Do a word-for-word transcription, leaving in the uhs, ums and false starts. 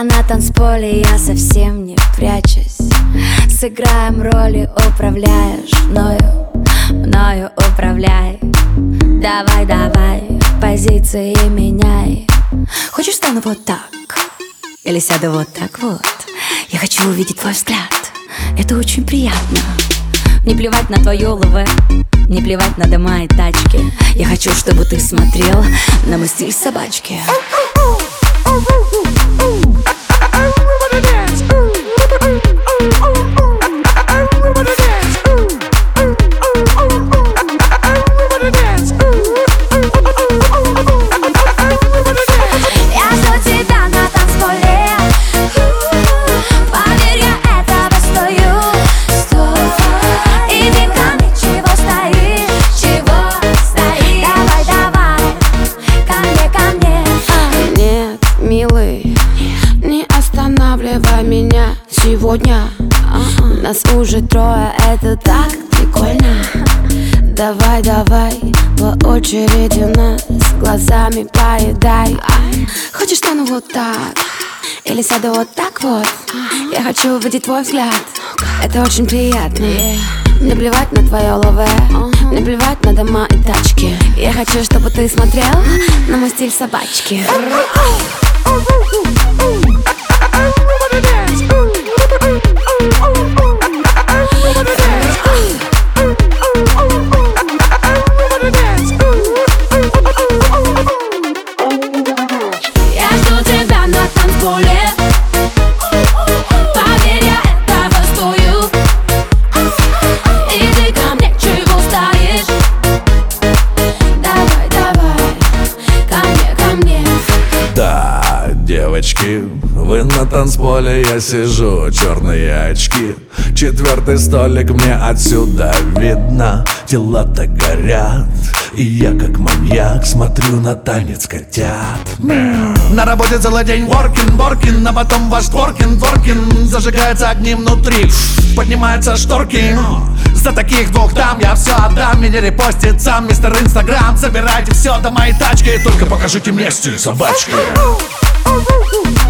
тебя на танцполе, я совсем не прячусь. Сыграем роли, управляешь мною, мною управляй. Давай, давай, позиции меняй. Хочешь, стану вот так? Или сяду вот так вот? Я хочу увидеть твой взгляд, это очень приятно. Не плевать на твое ЛВ, не плевать на дома и тачки. Я хочу, чтобы ты смотрел на мой стиль собачки. Меня сегодня нас уже трое, это так прикольно. Давай, давай, по очереди нас глазами поедай. Хочешь, стану вот так? Или сяду вот так вот? Я хочу увидеть твой взгляд, это очень приятно. Не плевать на твое ЛВ, не плевать на дома и тачки. Я хочу, чтобы ты смотрел на мой стиль собачки. Девочки, вы на танцполе, я сижу, черные очки. Четвертый столик мне отсюда видно. Дела-то горят, и я как маньяк смотрю на танец котят. На работе целый день воркин, воркин, а потом ваш творкин, творкин. Зажигаются огни внутри, поднимаются шторки. За таких двух дам я все отдам. Меня репостит сам мистер Инстаграм. Собирайте все до моей тачки, только покажите мне стиль собачки. Oh, oh, oh, oh.